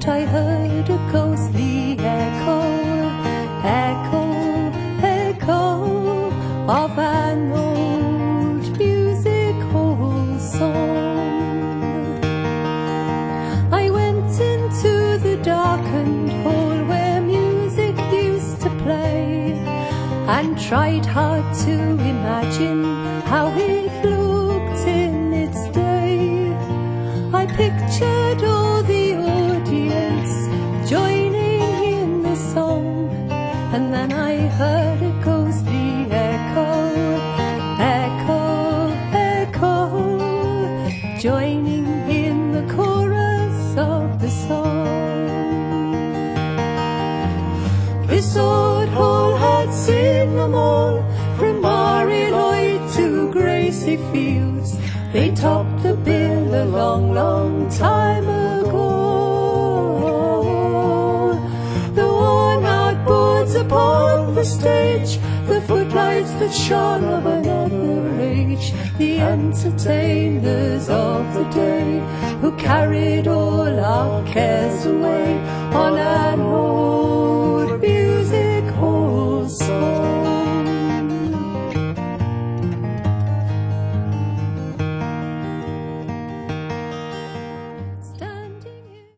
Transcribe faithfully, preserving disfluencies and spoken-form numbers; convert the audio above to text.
night I heard a ghostly echo, echo, echo of an old music-hall song. I went into the darkened hall where music used to play, and tried hard to imagine how it looked in its day. I pictured all the audience joining in the song, and then I heard a ghostly echo, echo, echo, joining in the chorus of the song. This old hall had seen them all, from Mary Lloyd to Gracie Fields. They topped the bill a long, long time ago. The worn-out boards upon the stage, the footlights that shone of another age, the entertainers of the day, who carried all our cares away on an old